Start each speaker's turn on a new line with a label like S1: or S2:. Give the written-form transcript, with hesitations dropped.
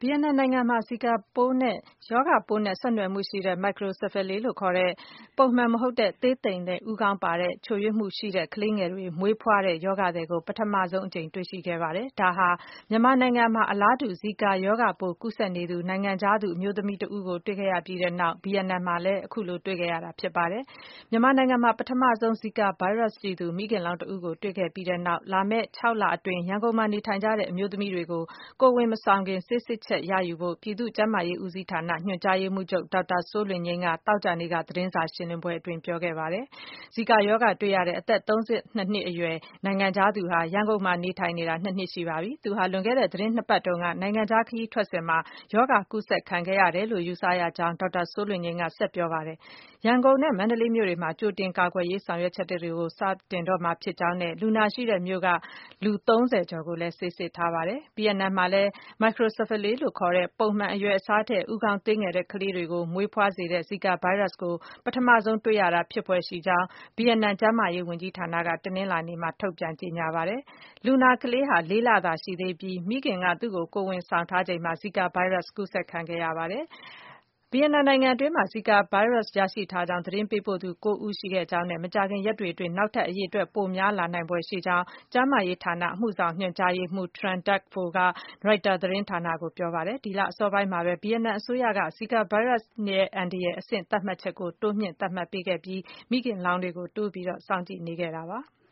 S1: ဗီယက်နမ်နိုင်ငံမှာ ဇီကာရောဂါပိုးနဲ့ဆက်နွယ်မှုရှိတဲ့ Microcephaly လို့ခေါ်တဲ့ ပုံမှန်မဟုတ်တဲ့ သေးသိမ်တဲ့ဦးခေါင်းပါတဲ့ ချို့ယွင်းမှုရှိတဲ့ ကလေးငယ်တွေ မွေးဖွားတဲ့ရောဂါသည်ကို ပထမဆုံးအကြိမ်တွေ့ရှိခဲ့ပါတယ်။ ဒါဟာ မြန်မာနိုင်ငံမှာ အလားတူ ဇီကာရောဂါပိုးကူးစက်နေသူ နိုင်ငံခြားသူအမျိုးသမီးတဦးကို တွေ့ခဲ့ရပြီးနောက် ဗီယက်နမ်မှာလည်း အခုလိုတွေ့ခဲ့ရတာဖြစ်ပါတယ်။ မြန်မာနိုင်ငံမှာ ပထမဆုံး ဇီကာဗိုင်းရပ်စ်ရှိသူ မိခင်လောင်းတဦးကို တွေ့ခဲ့ပြီးနောက် လာမယ့် 6 လအတွင်း ရန်ကုန်မှာနေထိုင်ကြတဲ့ အမျိုးသမီးတွေကို ကိုယ်ဝန်မဆောင်ခင် ဆေးစစ်ချက်ရယူဖို့ ပြည်သူ့ကျန်းမာရေးဦးစီးဌာန ညွှန်ကြားရေးမှူးချုပ် ဒေါက်တာစိုးလွင်ငြိမ်းက သောကြာနေ့က သတင်းစာရှင်းလင်းပွဲအတွင်း ပြောခဲ့ပါတယ်။ ဇီကာရောဂါတွေ့ရတဲ့ အသက် 32 နှစ်အရွယ် နိုင်ငံခြားသူဟာ ရန်ကုန်မှာနေထိုင်နေတာ 2 နှစ်ရှိပါပြီ။ သူဟာ လွန်ခဲ့တဲ့ သီတင်း 2 ပတ်တုန်းက နိုင်ငံခြားခရီးထွက်စဉ်မှာ ရောဂါကူးစက်ခံခဲ့ရတယ်လို့ ယူဆရကြောင်း ဒေါက်တာစိုးလွင်ငြိမ်းက ဆက်ပြောပါတယ်။ ရန်ကုန်နဲ့ မန္တလေးမြို့တွေမှာ ကြိုတင်ကာကွယ်ရေးဆောင်ရွက်ချက်တွေကို စတင်တော့မှာဖြစ်ကြောင်းနဲ့ လူနာရှိတဲ့မြို့က လူ 30 ကျော်ကိုလည်း ဆေးစစ်ထားပါတယ်။ ဗီယက်နမ်မှာလည်း Microcephaly လို့ခေါ်တဲ့ ပုံမှန်အရွယ်အစားထက် ဦးခေါင်းသေးငယ်တဲ့ကလေးတွေကို မွေးဖွားစေတဲ့ ဇီကာဗိုင်းရပ်စ်ကို ပထမဆုံးတွေ့ရတာဖြစ်ဖွယ်ရှိကြောင်း ဗီယက်နမ်ကျန်းမာရေးဝန်ကြီးဌာနက တနင်္လာနေ့မှာ ထုတ်ပြန်ကြေညာပါတယ်။ လူနာကလေးဟာ 4 လသာရှိသေးပြီး မိခင်က သူ့ကို ကိုယ်ဝန်ဆောင်ထားချိန်မှာ ဇီကာဗိုင်းရပ်စ်ကူးစက်ခံခဲ့ရပါတယ်။ ဗီယက်နမ်နိုင်ငံအတွင်းမှာ ဇီကာဗိုင်းရပ်စ်ရရှိထားကြောင်း သတင်းပေးပို့သူ 9 ဦးရှိခဲ့ကြောင်းနဲ့ မကြာခင်ရက်တွေအတွင်း နောက်ထပ်အရေအတွက် ပိုများလာနိုင်ဖွယ်ရှိကြောင်း ကျန်းမာရေးဌာန အမှုဆောင်ညွှန်ကြားရေးမှူး Tran Duc Pho က ရိုက်တာသတင်းဌာနကို ပြောပါတယ်။ ဒီလအစောပိုင်းမှာပဲ ဗီယက်နမ်အစိုးရက ဇီကာဗိုင်းရပ်စ်ရဲ့ အန္တရာယ်အဆင့်သတ်မှတ်ချက်ကို တိုးမြှင့်သတ်မှတ်ပေးခဲ့ပြီး မိခင်လောင်းတွေကို တိုးပြီးစောင့်ကြည့်နေခဲ့တာပါ။